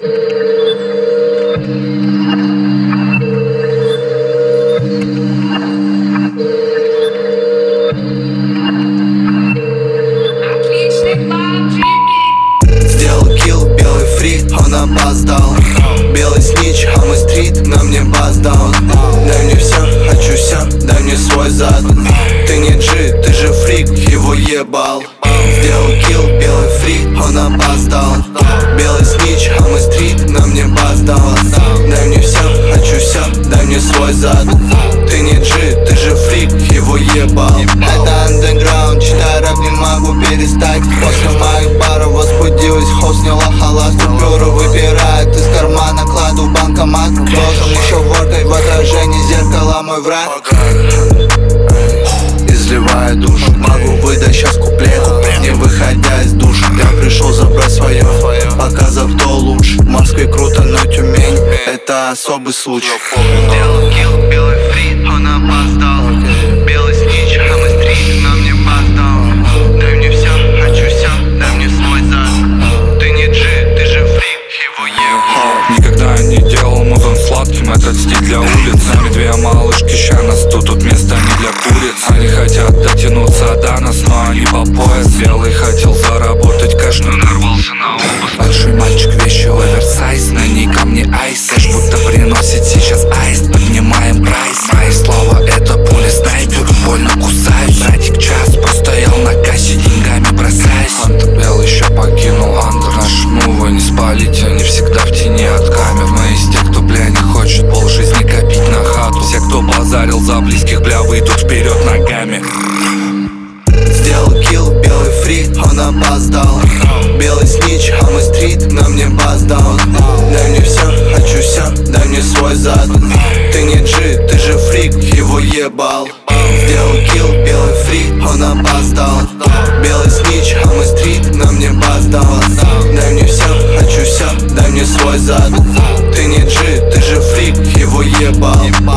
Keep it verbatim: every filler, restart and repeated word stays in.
Сделал килл, белый фрик, он опоздал. Белый снич, а мой стрит, на мне бас даун. Дай мне все, хочу все, дай мне свой зад. Ты не G, ты же фрик, его ебал. Сделал килл, белый фрик, он опоздал. Белый снич, а мой стрит, на мне бас даун. Дай мне все, хочу все, дай мне свой зад. Ты не G, ты же фрик, его ебал. Это андеграунд, читай рэп, не могу перестать. После моих баров возбудилась, хост сняла халат. Купюру выпирает из кармана, кладу в банкомат. Должен еще воркой в отражении зеркала мой враг. Изливая душу, могу выдать сейчас куплет, не выходя из душа. Я пришел забрать свое, показав кто лучше. В Москве круто, но Тюмень — это особый случай. Делал килл, белый фрит, он опоздал. Белый снич, а мой стрит, на мне бас даун. Дай мне все, хочу все, дай мне свой зад. Ты не G, ты же фрик, его ебал. Никогда не делал музон сладким, этот стиль для улиц. Нами две малышки, ща нас тут, тут место не для куриц. Они хотят дотянуться до нас, но они по пояс. Белый хотел заработать кэш, но нарвался на обувь. Большой мальчик, вещи оверсайз, на ней камни айс. Эш будто приносит сейчас аист, поднимаем прайс. Мои слова — это пули снайпер, больно кусаюсь. Братик час постоял на кассе, деньгами бросаюсь. Антер белый еще покинул андер. Наши мувы не спалить, они всегда в тени от камер. Мы из тех, кто, бля, не хочет полжизни копить на хату. Все, кто базарил за близких, бля, выйдут вперед ногами. Сделал килл, белый фрик, он опоздал. Белый снич, а мой стрит, на мне бас даун. Дай мне все, хочу все, дай мне свой зад. Ты не G, ты же фрик, его ебал. Сделал килл, белый фрик, он опоздал. Белый снич, а мой стрит, на мне бас даун. Дай мне все, хочу все, дай мне свой зад. Ты не G, ты же фрик, его ебал.